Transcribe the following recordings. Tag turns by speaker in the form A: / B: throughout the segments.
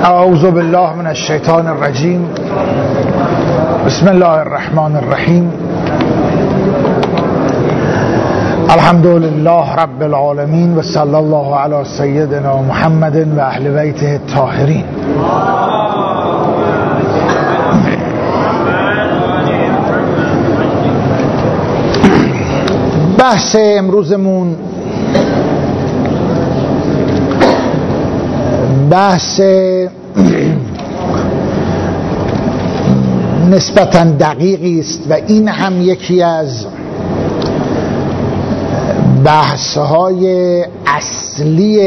A: اعوذ بالله من الشیطان الرجیم. بسم الله الرحمن الرحیم. الحمد لله رب العالمین و صلی الله علی سیدنا محمد و اهل بیته الطاهرین. بحث امروزمون بحث نسبتاً دقیقی است و این هم یکی از بحث‌های اصلی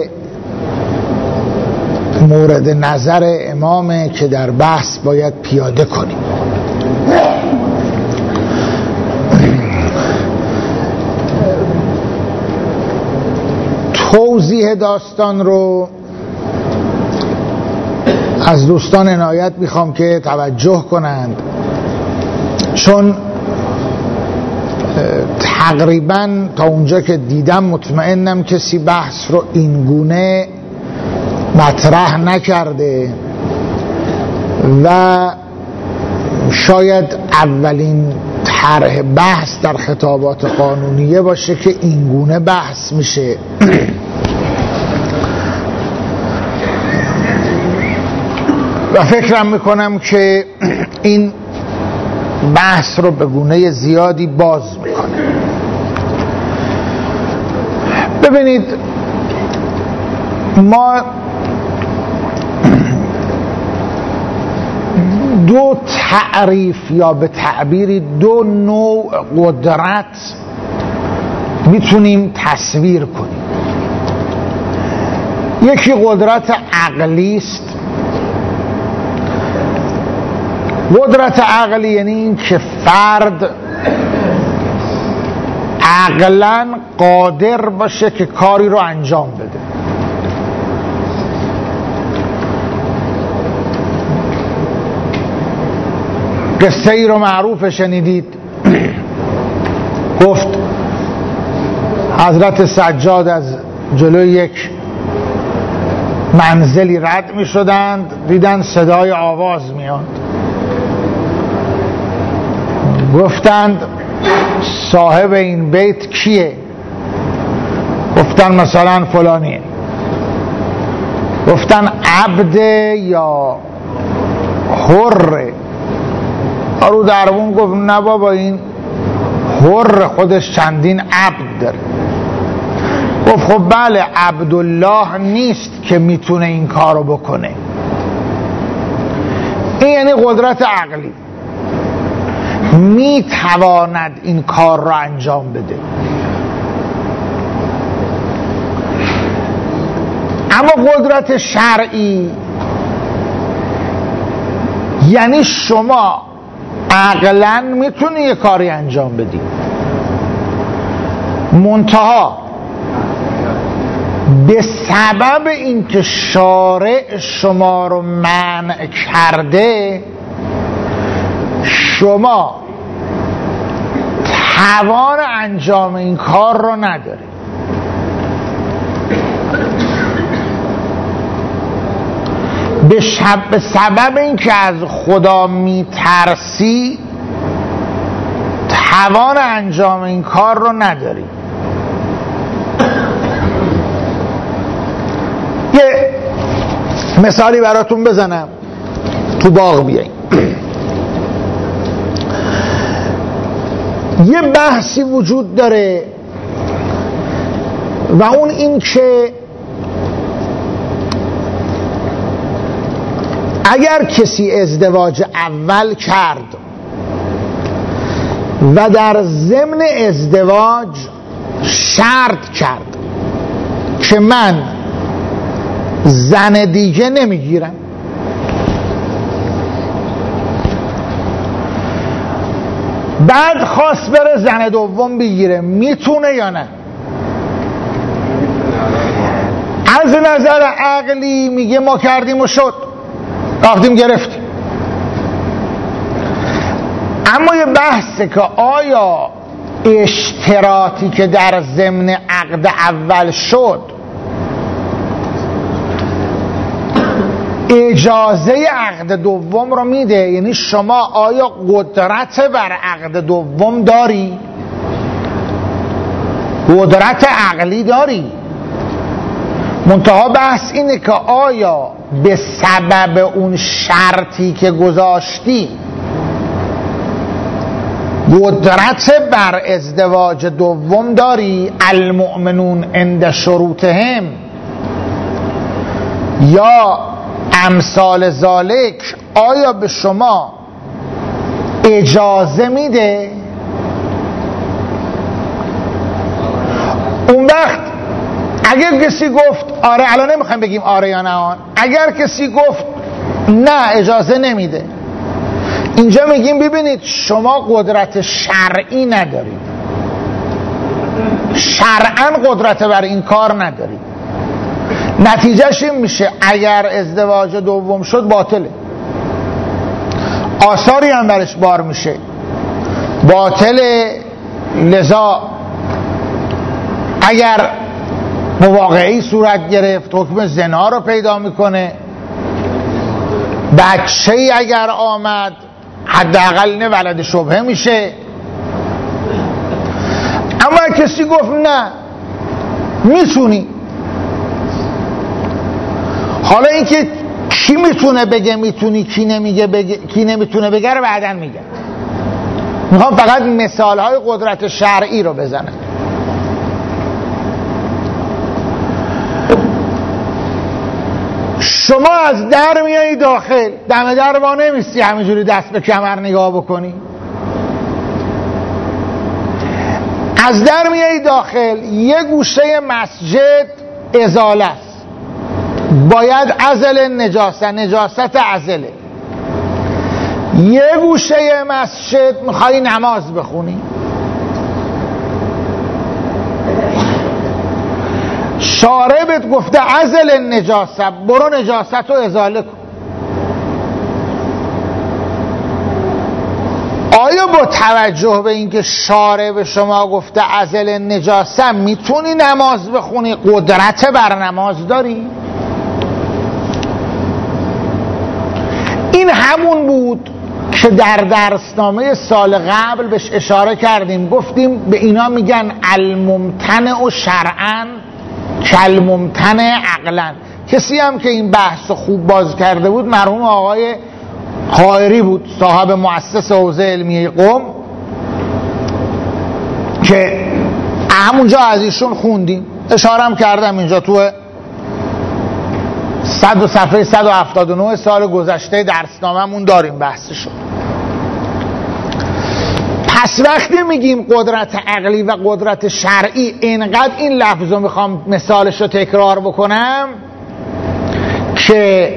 A: مورد نظر امامه که در بحث باید پیاده کنیم. توضیح داستان رو از دوستان عنایت میخوام که توجه کنند، چون تقریبا تا اونجا که دیدم مطمئنم کسی بحث رو اینگونه مطرح نکرده و شاید اولین طرح بحث در خطابات قانونیه باشه که اینگونه بحث میشه. و فکرم میکنم که این بحث رو به گونه زیادی باز میکنه. ببینید، ما دو تعریف یا به تعبیری دو نوع قدرت میتونیم تصویر کنیم. یکی قدرت عقلی است. قدرت عقلی یعنی این که فرد عقلاً قادر باشه که کاری رو انجام بده. قصه ای رو معروف شنیدید، گفت حضرت سجاد از جلوی یک منزلی رد می شدند، دیدن صدای آواز میاد، گفتند صاحب این بیت کیه؟ گفتن مثلا فلانیه. گفتن عبد یا حره؟ رو دربون گفت نه بابا، این حر خودش چندین عبد داره. گفت خب بله، عبدالله نیست که میتونه این کارو بکنه. این یعنی قدرت عقلی، میتواند این کار را انجام بده. اما قدرت شرعی یعنی شما عقلاً میتونی یه کاری انجام بدی، منتها به سبب اینکه شارع شما رو منع کرده شما توان انجام این کار رو نداری. به سبب اینکه از خدا میترسی توان انجام این کار رو نداری. یه مثالی براتون بزنم، تو باغ بیاییم. یه بحثی وجود داره و اون این که اگر کسی ازدواج اول کرد و در ضمن ازدواج شرط کرد که من زن دیگه نمیگیرم، بعد خواست بره زن دوم بگیره، میتونه یا نه؟ از نظر عقلی میگه ما کردیم و شد، رفتیم گرفتیم. اما یه بحثه که آیا اشتراطی که در ضمن عقد اول شد اجازه عقد دوم رو میده. یعنی شما آیا قدرت بر عقد دوم داری؟ قدرت عقلی داری، منتها بحث اینه که آیا به سبب اون شرطی که گذاشتی قدرت بر ازدواج دوم داری؟ المؤمنون عند شروطهم یا امثال ذالک، آیا به شما اجازه میده؟ اون وقت اگر کسی گفت آره، الان نمیخوایم بگیم آره یا نه، اگر کسی گفت نه اجازه نمیده، اینجا میگیم ببینید شما قدرت شرعی ندارید، شرعاً قدرت بر این کار ندارید. نتیجهش این میشه اگر ازدواج دوم شد باطله، آثاری هم برش بار میشه، باطله. لذا اگر مواقعی صورت گرفت حکم زنا رو پیدا میکنه. بچه‌ای اگر آمد حداقل نه ولد شبهه میشه. اما کسی گفت نه میتونی، حالا اینکه کی میتونه بگه میتونی، کی نمیگه بگه، کی نمیتونه بگه رو بعداً میگم. میخوام فقط مثالهای قدرت شرعی رو بزنم. شما از در میایی داخل، دم در وا نمیستی همینجوری دست به کمر نگاه بکنی. از در میایی داخل، یه گوشه مسجد ازاله است، باید عزل نجاست عزله. یه گوشه مسجد میخوای نماز بخونی، شارع بهت گفته عزل نجاست، برو نجاست رو ازاله کن. آیا با توجه به اینکه شارع به شما گفته عزل نجاست میتونی نماز بخونی؟ قدرت بر نماز داری؟ این همون بود که در درسنامه سال قبل بهش اشاره کردیم، گفتیم به اینا میگن الممتنع و شرعاً کالممتنع عقلاً. کسی هم که این بحث خوب باز کرده بود مرحوم آقای حائری بود، صاحب مؤسس حوزه علمیه قم، که همونجا از ایشون خوندیم، اشاره هم کردم اینجا تو صفحه 179 سال گذشته درسنامه‌مون داریم بحثشو. پس وقتی میگیم قدرت عقلی و قدرت شرعی، اینقدر این لفظ رو میخوام مثالش رو تکرار بکنم که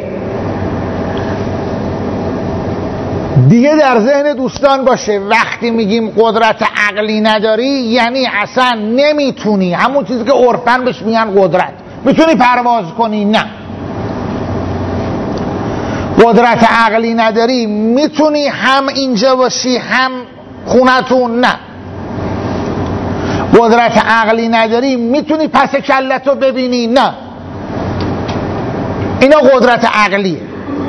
A: دیگه در ذهن دوستان باشه. وقتی میگیم قدرت عقلی نداری یعنی اصلا نمیتونی، همون چیزی که عرفاً بهش میگن قدرت. میتونی پرواز کنی؟ نه. قدرت عقلی نداری، میتونی هم اینجا باشی هم خونتون؟ نه. قدرت عقلی نداری، میتونی پس کلتو ببینی؟ نه. اینا قدرت عقلیه.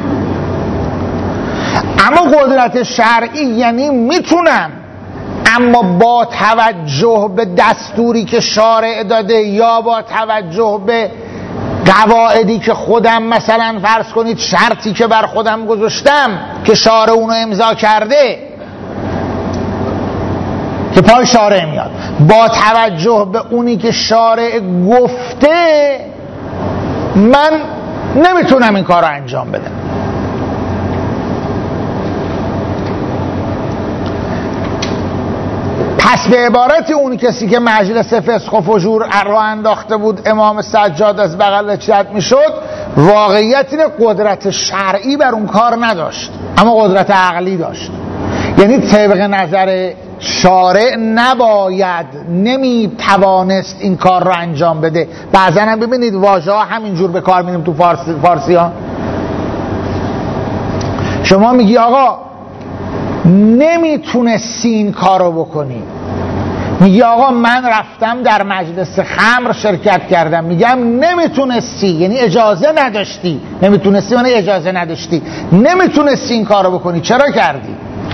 A: اما قدرت شرعی یعنی میتونم، اما با توجه به دستوری که شارع داده یا با توجه به قواعدی که خودم، مثلا فرض کنید شرطی که بر خودم گذاشتم که شارع اونو امضا کرده که پای شارع میاد، با توجه به اونی که شارع گفته من نمیتونم این کار رو انجام بدم. پس به عبارت اون کسی که مجلس فسق و فجور راه انداخته بود امام سجاد از بغل رد میشد، واقعیت اینه قدرت شرعی بر اون کار نداشت اما قدرت عقلی داشت. یعنی طبق نظر شارع نباید، نمیتوانست این کار رو انجام بده. بعضا هم ببینید واژه ها همینجور به کار میریم تو فارسی ها. شما میگی آقا نمیتونستی این کار رو بکنی، میگه آقا من رفتم در مجلس خمر شرکت کردم، میگم نمیتونستی، یعنی اجازه نداشتی، نمیتونستی یعنی اجازه نداشتی، نمیتونستی این کارو بکنی، چرا کردی؟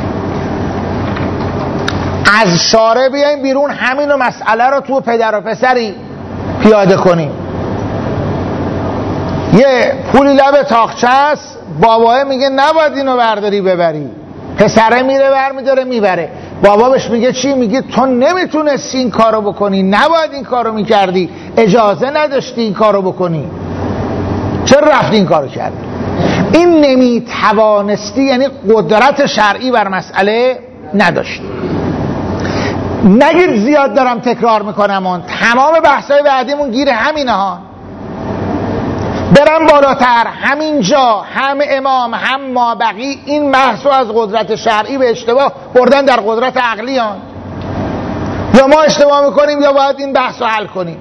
A: از شارع بیایم بیرون، همین مسئله رو تو پدر و پسری پیاده کنیم. یه پولی لب تاقچه است، باباه میگه نباید اینو برداری ببری، پسره میره برمیداره میبره، بابا بهش میگه چی؟ میگه تو نمیتونستی این کارو بکنی، نباید این کارو میکردی، اجازه نداشتی این کارو بکنی، چرا رفتی این کارو کردی؟ این نمیتوانستی یعنی قدرت شرعی بر مسئله نداشتی. نگید زیاد دارم تکرار میکنم، تمام بحثای بعدیمون گیر همینه ها. برم بالاتر، همینجا هم امام هم مابقی این بحثو از قدرت شرعی به اشتباه بردن در قدرت عقلی هان. یا ما اشتباه میکنیم یا باید این بحثو حل کنیم.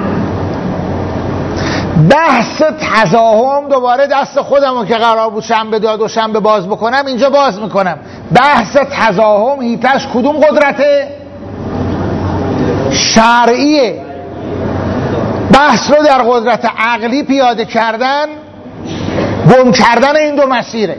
A: بحث تزاحم دوباره دست خودمو که قرار بود شنبه یا دوشنبه باز بکنم اینجا باز میکنم. بحث تزاحم هیتش کدوم قدرته؟ شرعیه. بحث رو در قدرت عقلی پیاده کردن گم کردن این دو مسیره.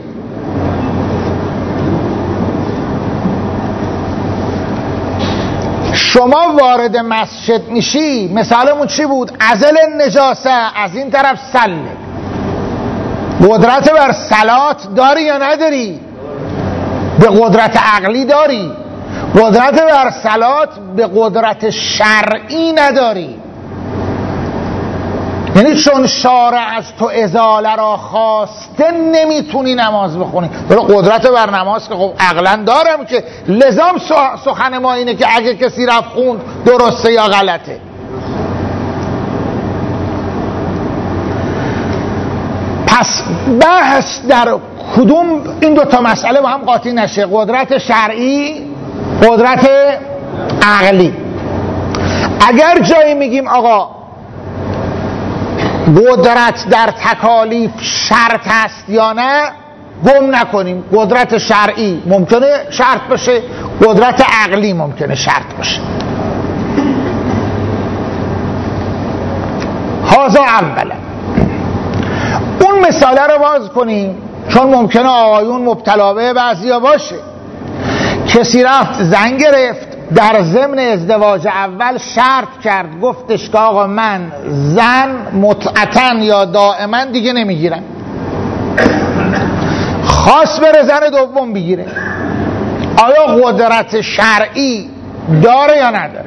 A: شما وارد مسجد میشی، مثالمون چی بود؟ ازل نجاسه، از این طرف سله. قدرت بر صلات داری یا نداری؟ به قدرت عقلی داری. قدرت بر صلات به قدرت شرعی نداری. یعنی چون شارع از تو ازاله را خواسته نمیتونی نماز بخونی. ولی قدرت بر نماز که خب عقلا دارم که لزام سخن ما اینه که اگه کسی رفت خوند درسته یا غلطه. پس بحث در کدوم این دوتا مسئله با هم قاطی نشه، قدرت شرعی، قدرت عقلی. اگر جایی میگیم آقا قدرت در تکالیف شرط است یا نه، گم نکنیم. قدرت شرعی ممکنه شرط باشه، قدرت عقلی ممکنه شرط باشه. هذا اولا. اون مثاله رو باز کنیم چون ممکنه آقایون مبتلا به بعضیا باشه. کسی رفت زن گرفت، در ضمن ازدواج اول شرط کرد، گفتش که آقا من زن متعتن یا دائما دیگه نمیگیرم، خواست بره زن دوم بگیره. آیا قدرت شرعی داره یا نداره؟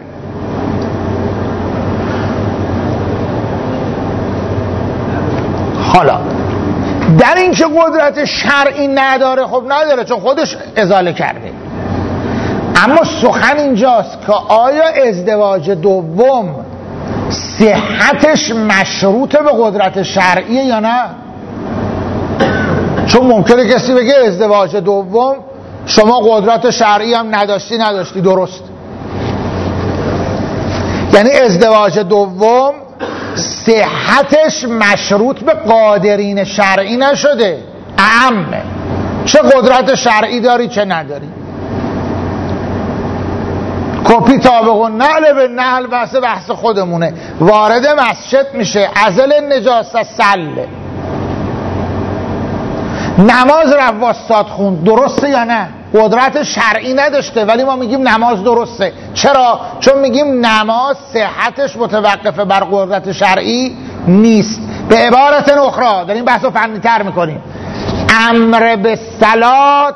A: حالا در این که قدرت شرعی نداره، خب نداره چون خودش ازاله کرده. اما سخن اینجاست که آیا ازدواج دوم صحتش مشروط به قدرت شرعیه یا نه؟ چون ممکنه کسی بگه ازدواج دوم شما قدرت شرعی هم نداشتی درست. یعنی ازدواج دوم صحتش مشروط به قادرین شرعی نشده، اعمه. چه قدرت شرعی داری چه نداری. کپی طابق و نعل به نعل بحث خودمونه. وارد مسجد میشه، ازل نجاست سله، نماز رفت واسطاد خوند، درسته یا نه؟ قدرت شرعی نداشته ولی ما میگیم نماز درسته. چرا؟ چون میگیم نماز صحتش متوقفه بر قدرت شرعی نیست. به عبارت اخرى داریم بحث رو فنی تر میکنیم، امر به صلات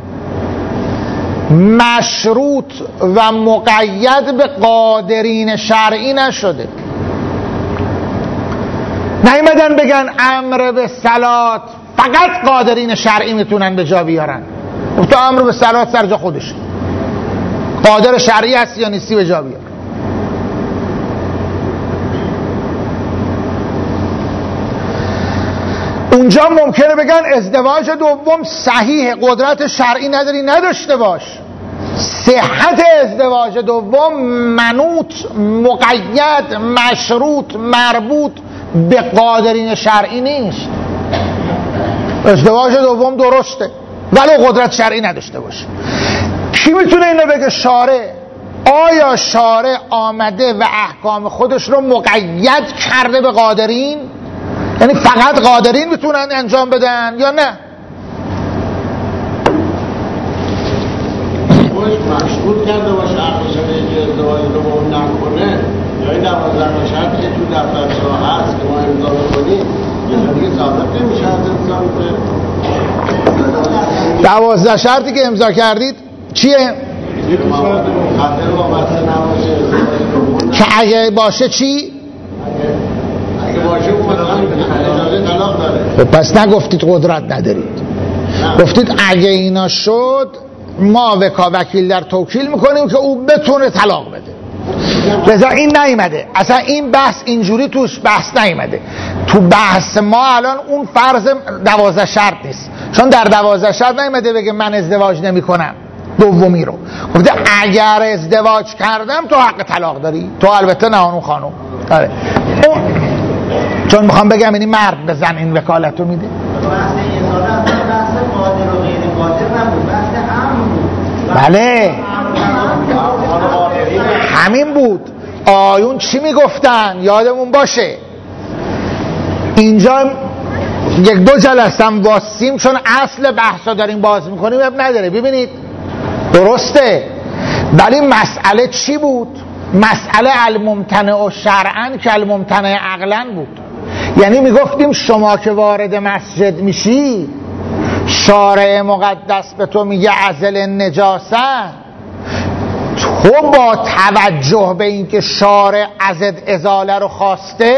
A: مشروط و مقید به قادرین شرعی نشده. نیومدن بگن امر به صلات فقط قادرین شرعی میتونن به جا بیارن. تو امر به صلات سر جا خودشه، قادر شرعی هستی یا نیستی به جا بیار. اونجا ممکنه بگن ازدواج دوم صحیح، قدرت شرعی نداری نداشته باش. صحت ازدواج دوم منوط، مقید، مشروط، مربوط به قادرین شرعی نیست. ازدواج دوم درسته ولی قدرت شرعی نداشته باشه. کی میتونه اینو بگه؟ شارع. آیا شارع آمده و احکام خودش رو مقید کرده به قادرین؟ یعنی فقط قادرین میتونن انجام بدن یا نه؟
B: مشروط کرده باشه عقلش که ازدواج رو با اون نکنه، یا این 12 شرط که تو دفترچه هست که ما امضا بکنیم یه دیگه ثابت نمیشه از انسان.
A: 12 شرطی که امضا کردید چیه؟
B: خاطر وابسته نباشه
A: که اگه باشه چی؟
B: اگه باشه اون مثلا اجازه طلاق داره.
A: پس نگفتید قدرت ندارید، گفتید اگه اینا شد ما وکیل در توکیل میکنیم که او بتونه طلاق بده. لذا این نیامده، اصلا این بحث اینجوری توش بحث نیامده. تو بحث ما الان اون فرض 12 شرط نیست، چون در 12 شرط نیامده بگه من ازدواج نمی کنم. دومی رو گفته اگر ازدواج کردم تو حق طلاق داری. تو البته نه اون خانم داره. اون چون میخوام بگم یعنی مرد به زن این وکالت رو میده. بله همین بود. آیون چی میگفتن یادمون باشه. اینجا یک دو جلسه هم واسیم چون اصل بحثا داریم باز میکنیم اب نداره. ببینید درسته، ولی مسئله چی بود؟ مسئله الممتنع شرعاً که الممتنع عقلاً بود. یعنی میگفتیم شما که وارد مسجد میشی شارع مقدس به تو میگه عزل نجاست، تو با توجه به اینکه شارع ازت ازاله رو خواسته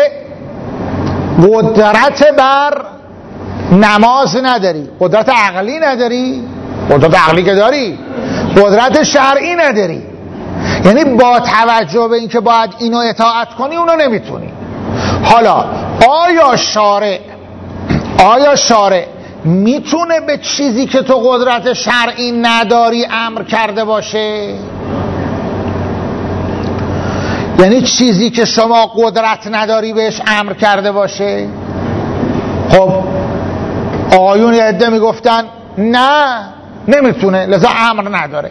A: قدرت بر نماز نداری. قدرت عقلی نداری، قدرت عقلی که داری قدرت شرعی نداری. یعنی با توجه به اینکه باید اینو اطاعت کنی اونو نمیتونی. حالا آیا شارع میتونه به چیزی که تو قدرت شرعی نداری امر کرده باشه؟ یعنی چیزی که شما قدرت نداری بهش امر کرده باشه؟ خب آیون یه عده میگفتن نه نمیتونه لذا امر نداره.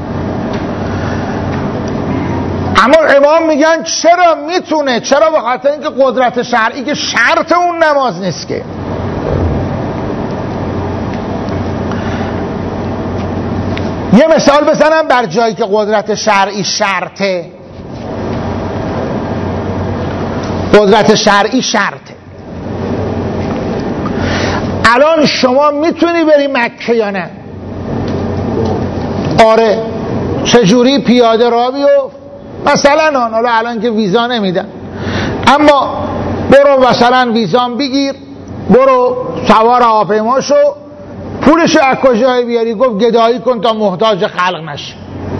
A: اما امام میگن چرا میتونه؟ چرا؟ به خاطر اینکه قدرت شرعی که شرط اون نماز نیست که. یه مثال بزنم بر جایی که قدرت شرعی شرطه. قدرت شرعی شرطه. الان شما میتونی بری مکه یا نه؟ آره. چجوری؟ پیاده راه بیفت مثلا. حالا الان که ویزا نمیدن، اما برو مثلا ویزام بگیر، برو سوار هواپیما شو، پولشو از کجای بیاری؟ گفت گدایی کن تا محتاج خلق نشه.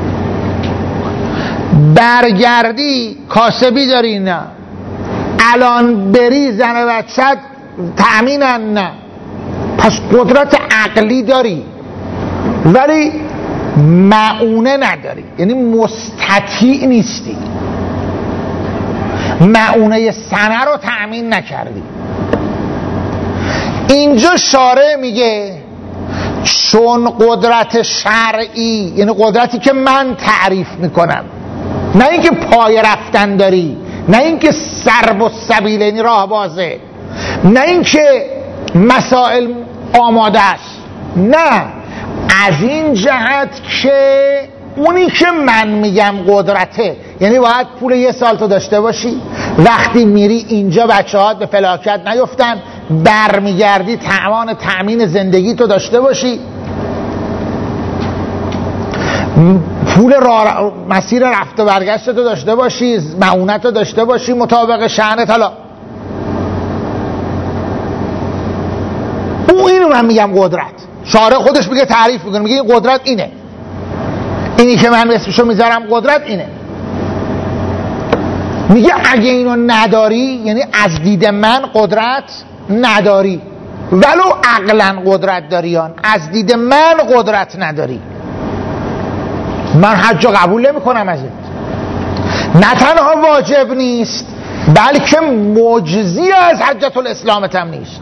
A: برگردی کاسبی داری؟ نه. الان بری زن بچت تأمینن؟ نه. پس قدرت عقلی داری ولی معونه نداری، یعنی مستطیع نیستی، معونه سنه رو تأمین نکردی. اینجا شارع میگه چون قدرت شرعی، یعنی قدرتی که من تعریف میکنم، نه اینکه پای رفتن داری، نه اینکه سرب و سبیل یعنی راه بازه، نه اینکه مسائل آماده است، نه، از این جهت که اونی که من میگم قدرته، یعنی باید پول 1 سال تو داشته باشی، وقتی میری اینجا بچه‌هات به فلاکت نیفتن، برمیگردی توان تأمین زندگی تو داشته باشی، پول مسیر رفت و برگشت تو داشته باشی، معونت رو داشته باشی مطابق شأنت. حالا اینو من میگم قدرت. شارع خودش میگه تعریف میکنه، میگه این قدرت اینه، اینی که من اسمشو میذارم قدرت اینه. میگه اگه اینو نداری، یعنی از دید من قدرت نداری، ولو عقلا قدرت داریان، از دید من قدرت نداری، من حج قبول نمی کنم ازت. نه تنها واجب نیست بلکه مجزی از حجت الاسلام هم نیست.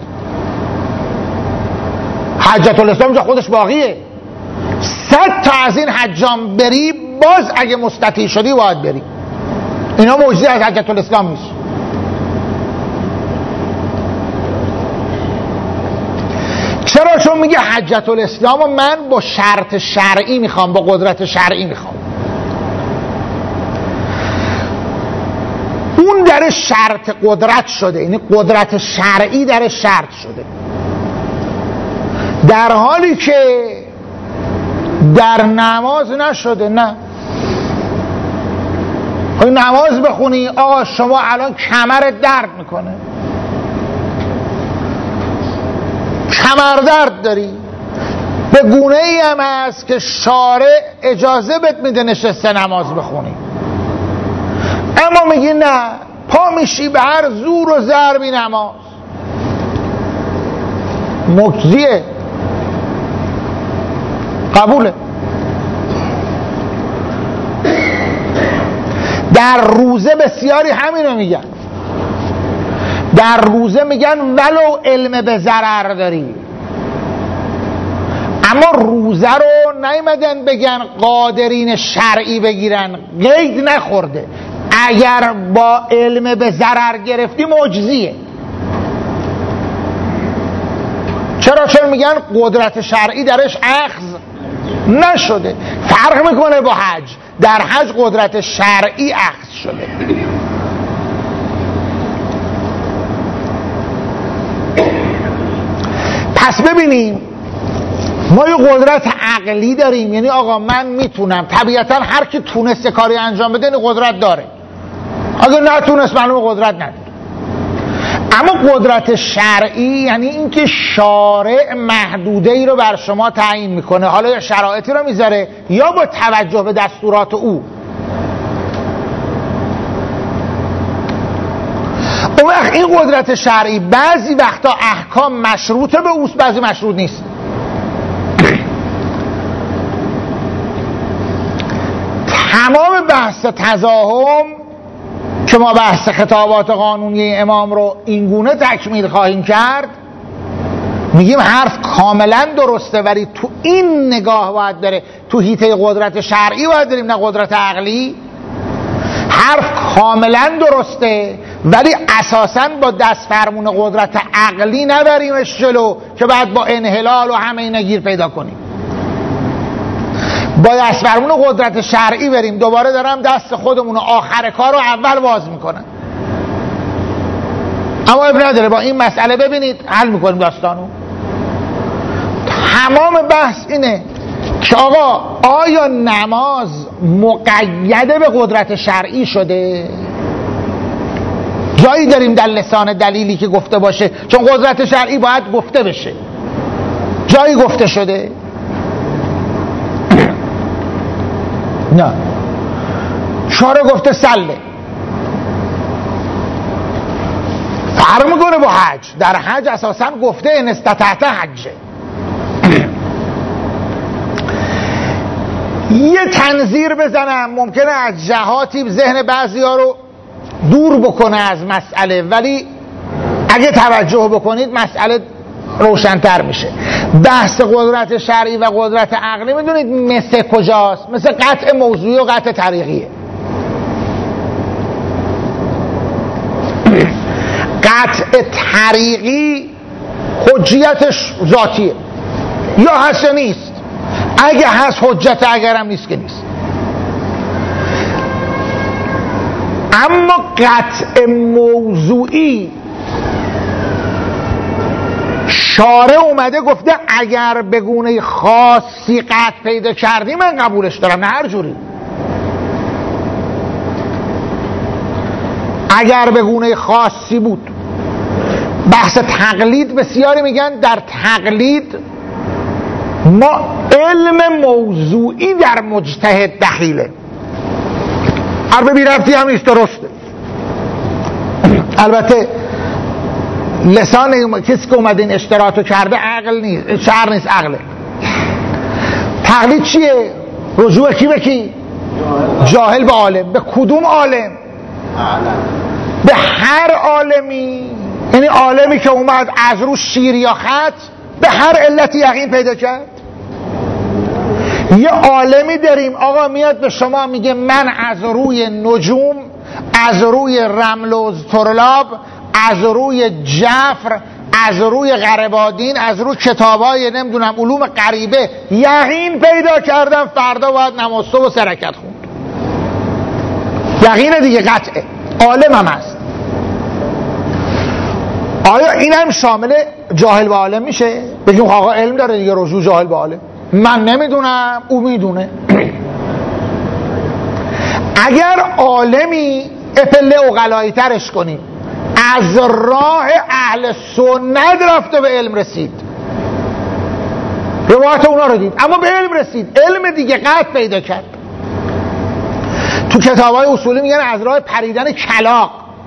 A: حجت الاسلام جا خودش باقیه، 100 تا از این حجام بری باز اگه مستطیع شدی باید بری. اینا معجزه از حجت الاسلام نیست. چرا؟ چون میگه حجت الاسلام من با شرط شرعی میخوام، با قدرت شرعی میخوام. اون در شرط قدرت شده، یعنی قدرت شرعی در شرط شده، در حالی که در نماز نشده. نه نماز بخونی آقا شما الان کمرت درد میکنه، کمر درد داری، به گونه ای هم هست که شارع اجازه بهت میده نشسته نماز بخونی، اما میگی نه، پا میشی به هر زور و ضربی نماز. مجزیه، قبوله. در روزه بسیاری همینو میگن، در روزه میگن ولو علم به ضرر داری، اما روزه رو نیومدن بگن قادرین شرعی بگیرن، قید نخورده. اگر با علم به ضرر گرفتی معجزیه. چرا؟ چون میگن قدرت شرعی درش اخذ نشده. فرق میکنه با حج، در حج قدرت شرعی اخذ شده. پس ببینیم ما یه قدرت عقلی داریم، یعنی آقا من میتونم، طبیعتا هر کی تونست کاری انجام بده این قدرت داره، اگه نتونست معلومه قدرت نداره. اما قدرت شرعی یعنی اینکه شارع محدوده ای رو بر شما تعیین میکنه، حالا یا شرایطی رو میذاره یا با توجه به دستورات او. اون وقت این قدرت شرعی بعضی وقتا احکام مشروطه به اوست، بعضی مشروط نیست. تمام بحث تزاحم که ما بحث خطابات قانونی امام رو اینگونه تکمیل خواهیم کرد، میگیم حرف کاملا درسته، ولی تو این نگاه باید بره، تو حیطه قدرت شرعی باید بریم نه قدرت عقلی. حرف کاملا درسته ولی اساساً با دست فرمون قدرت عقلی نبریمش جلو که بعد با انحلال و همه اینا گیر پیدا کنیم. با دست فرمون قدرت شرعی بریم. دوباره دارم دست خودمون آخر کار رو اول باز میکنن، اما اب نداره، با این مسئله ببینید حل میکنیم داستانو. تمام بحث اینه که آقا آیا نماز مقیده به قدرت شرعی شده؟ جایی داریم در لسان دلیلی که گفته باشه، چون قدرت شرعی باید گفته بشه، جایی گفته شده؟ نه. شارع گفته سله. فرق میکنه با حج. در حج اساسا گفته ان استطعت حجه. یه تنظیر بزنم ممکنه از جهاتی ذهن بعضیا رو دور بکنه از مسئله، ولی اگه توجه بکنید مسئله روشن‌تر میشه. بحث قدرت شرعی و قدرت عقلی میدونید مثل کجاست؟ مثل قطع موضوعی و قطع طریقیه. قطع طریقی حجیتش ذاتیه، یا هست یا نیست. اگه هست حجت، اگرم نیست که نیست. اما قطع موضوعی شارع اومده گفته اگر به گونه خاصی قطع پیدا کردی من قبولش دارم، نه هر جوری. اگر به گونه خاصی بود. بحث تقلید بسیاری میگن در تقلید ما علم موضوعی در مجتهد دخیله. حرف بی ربطی هم نیست، درسته. البته لسان کسی که اومده این اشتراطو کرده عقل نیست، شعر نیست، عقله. تقلید چیه؟ رجوع کی به کی؟ جاهل به عالم. به کدوم عالم؟ به هر عالمی، یعنی عالمی که اومد از رو شیر یا خط به هر علتی یقین پیدا کرد. یه عالمی داریم آقا میاد به شما میگه من از روی نجوم، از روی رمل و ترلاب، از روی جفر، از روی غربادین، از روی کتابای نمیدونم علوم غریبه یقین پیدا کردم فردا باید نماز صبح و سه رکعت خوند. یقین دیگه، قطعه، عالم هم هست. آیا این هم شامل جاهل به عالم میشه؟ بگیم آقا علم داره دیگه، رجوع جاهل به عالم. من نمیدونم او میدونه. اگر عالمی اپله اقلایی ترش کنیم، از راه اهل سنت رفته به علم رسید، روایت اونا رو دید اما به علم رسید، علم دیگه قطع پیدا کرد. تو کتابای اصولی میگن از راه پریدن کلاغ.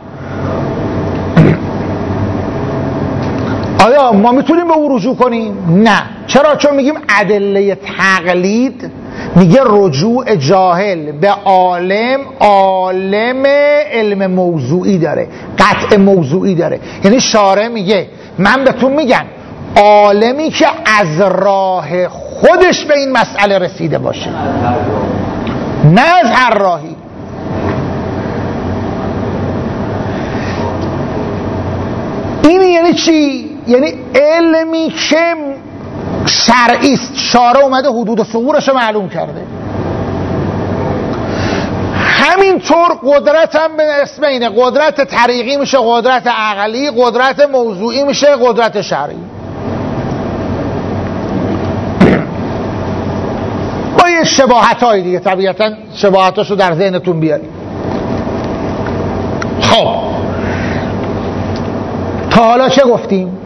A: آیا ما میتونیم به او رجوع کنیم؟ نه. چرا؟ چون میگیم ادله تقلید میگه رجوع جاهل به عالم، عالم علم موضوعی داره، قطع موضوعی داره. یعنی شارع میگه من بهتون میگم عالمی که از راه خودش به این مسئله رسیده باشه، نه از هر راهی. این یعنی چی؟ یعنی علمی که شرعی است، شارع اومده حدود و ثغورش رو معلوم کرده. همینطور قدرت هم به اسمینه، قدرت طریقی میشه قدرت عقلی، قدرت موضوعی میشه قدرت شرعی. با یه شباهت های دیگه طبیعتا شباهتاشو در ذهنتون بیارید. خب تا حالا چه گفتیم؟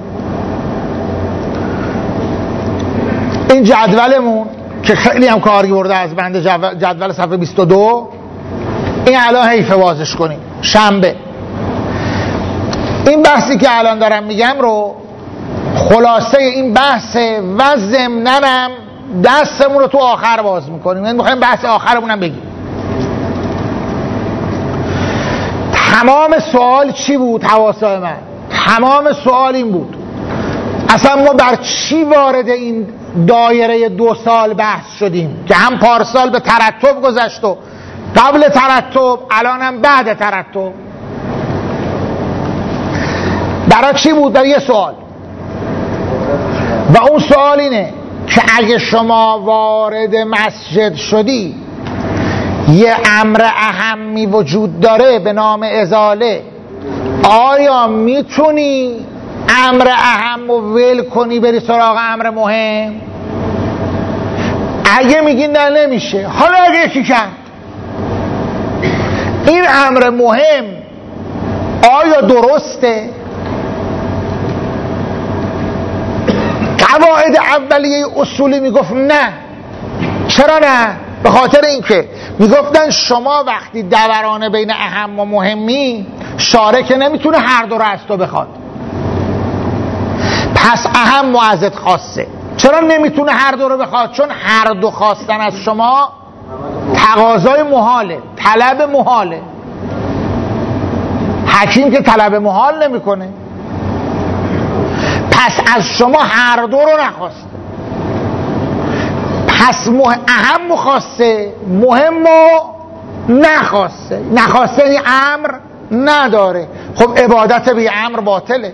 A: این جدولمون که خیلی هم کاری برده از بند جدول صفحه 22، این الان حیفه بازش کنیم شنبه. این بحثی که الان دارم میگم رو خلاصه این بحثه و ضمناً دستمون رو تو آخر باز میکنیم. این میخوایم بحث آخرمون هم بگیم. تمام سوال چی بود حواسای من؟ تمام سوال این بود اصلا ما بر چی وارد این دایره 2 سال بحث شدیم که هم پارسال به ترتب گذشت و قبل ترتب الان هم بعد ترتب. برای چی بود؟ برای یه سوال، و اون سوال اینه که اگه شما وارد مسجد شدی یه امر اهمی وجود داره به نام ازاله، آیا میتونی امر اهم رو ول کنی بری سراغ امر مهم؟ اگه میگی نه نمیشه، حالا اگه یکی کرد این امر مهم آیا درسته؟ قواعد اولیه اصولی میگفت نه. چرا نه؟ به خاطر اینکه میگفتن شما وقتی دورانه بین اهم و مهمی، شارع که نمیتونه هر دو رو از تو بخواد، پس اهم و ازت خواسته. چرا نمیتونه هر دو رو بخواد؟ چون هر دو خواستن از شما تقاضای محاله، طلب محاله. حکیم که طلب محال نمیکنه، پس از شما هر دو رو نخواسته، پس اهم خواسته، مهم و نخواسته. نخواسته یعنی امر نداره. خب عبادت بی امر باطله.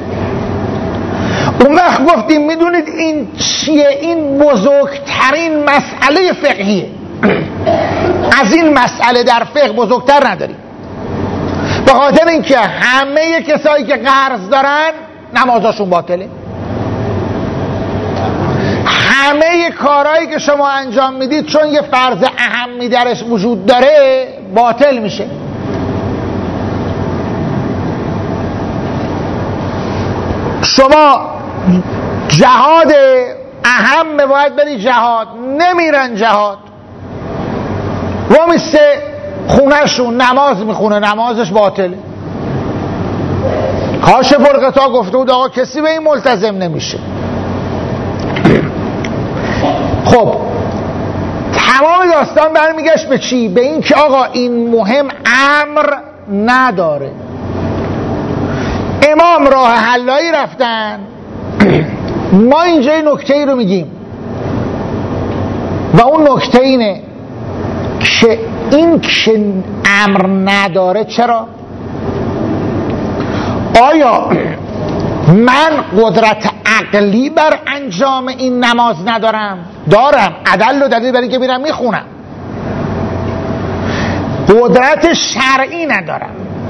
A: اون وقت گفتیم میدونید این چیه؟ این بزرگترین مسئله فقهیه. از این مسئله در فقه بزرگتر نداریم، به خاطر اینکه همه کسایی که قرض دارن نمازاشون باطله. همه کارهایی که شما انجام میدید چون یه فرض اهمی درش وجود داره باطل میشه. شما جهاد اهم باید بری جهاد، نمیرن جهاد، وامیسته خونهشون نماز میخونه، نمازش باطله. کاشف الغطا گفته بود آقا کسی به این ملتزم نمیشه. خب تمام داستان برمیگشت به چی؟ به این که آقا این مهم امر نداره. امام راه حلایی رفتن. ما اینجا نکته ای رو میگیم، و اون نکته اینه که این که امر نداره چرا؟ آیا من قدرت عقلی بر انجام این نماز ندارم؟ دارم، عدل و دلیل برای که میرم میخونم. قدرت شرعی ندارم.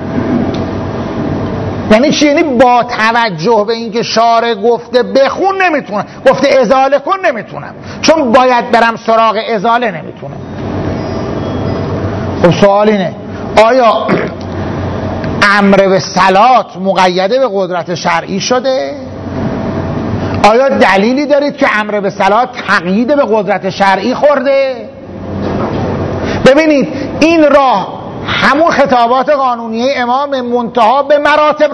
A: یعنی چی؟ یعنی با توجه به اینکه شارع گفته بخون نمیتونم، گفته ازاله کن نمیتونم، چون باید برم سراغ ازاله نمیتونم. خب سوال اینه آیا امر به صلات مقیده به قدرت شرعی شده؟ آیا دلیلی دارید که امر به صلات تقیید به قدرت شرعی خورده؟ ببینید این راه همون خطابات قانونی امام منتها به مراتب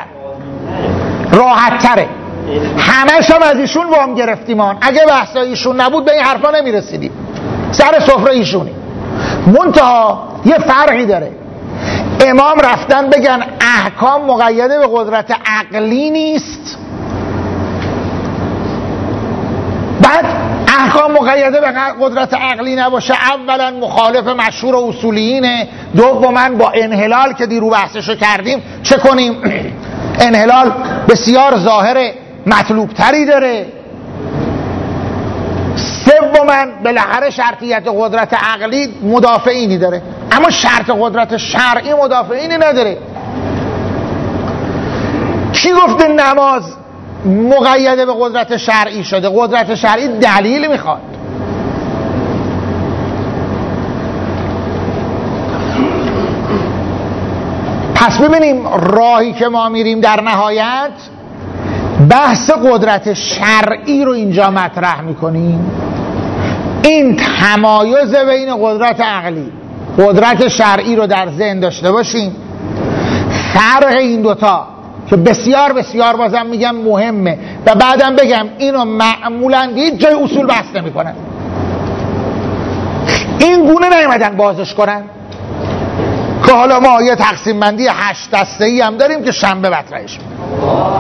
A: راحت تره. همش هم از ایشون وام گرفتیم. اگه بحثای ایشون نبود به این حرفا نمیرسیدیم. سر سفره ایشونی. منتها یه فرقی داره. امام رفتن بگن احکام مقیده به قدرت عقلی نیست، بعد احکام مقیده به قدرت عقلی نباشه اولا مخالف مشهور اصولیینه، دوما با انحلال که دیرو بحثشو کردیم چه کنیم؟ انحلال بسیار ظاهر مطلوب تری داره، سوما بالاخره شرطیت قدرت عقلی مدافعینی داره، اما شرط قدرت شرعی مدافعینی نداره. کی گفته نماز مقیده به قدرت شرعی شده؟ قدرت شرعی دلیل میخواد. پس ببینیم راهی که ما میریم در نهایت بحث قدرت شرعی رو اینجا مطرح میکنیم. این تمایز بین قدرت عقلی قدرت شرعی رو در ذهن داشته باشیم. فرق این دوتا که بسیار بسیار بازم میگم مهمه و بعدم بگم اینو معمولا هیچ جای اصول بحث نمی کنن. این گونه نیومدن بازش کنن که حالا ما یه تقسیم بندی 8 دسته‌ای هم داریم که شنبه مطرحش می‌کنیم.